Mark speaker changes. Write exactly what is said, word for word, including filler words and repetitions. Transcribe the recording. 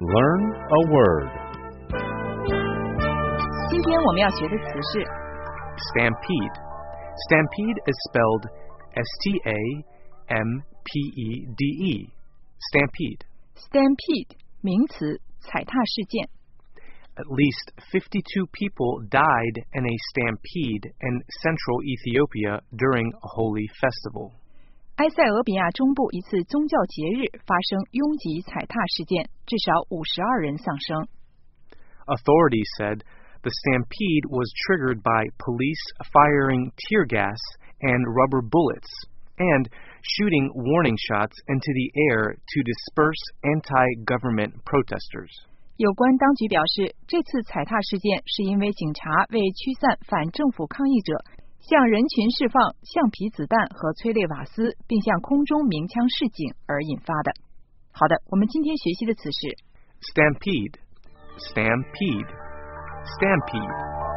Speaker 1: Learn a word.
Speaker 2: 今天我们要学的词是
Speaker 3: Stampede. Stampede is spelled S T A M P E D E. Stampede.
Speaker 2: stampede 名词，踩踏事件。
Speaker 3: At least fifty-two people died in a stampede in central Ethiopia during a holy festival.
Speaker 2: 埃塞俄比亚中部一次宗教节日发生拥挤踩踏事件，至少五十二人丧生。
Speaker 3: Authorities said the stampede was triggered by police firing tear gas and rubber bullets and shooting warning shots into the air to disperse anti-government protesters.
Speaker 2: 有关当局表示，这次踩踏事件是因为警察为驱散反政府抗议者，向人群释放橡皮子弹和催泪瓦斯，并向空中鸣枪示警而引发的。好的，我们今天学习的词是
Speaker 3: Stampede. Stampede. Stampede.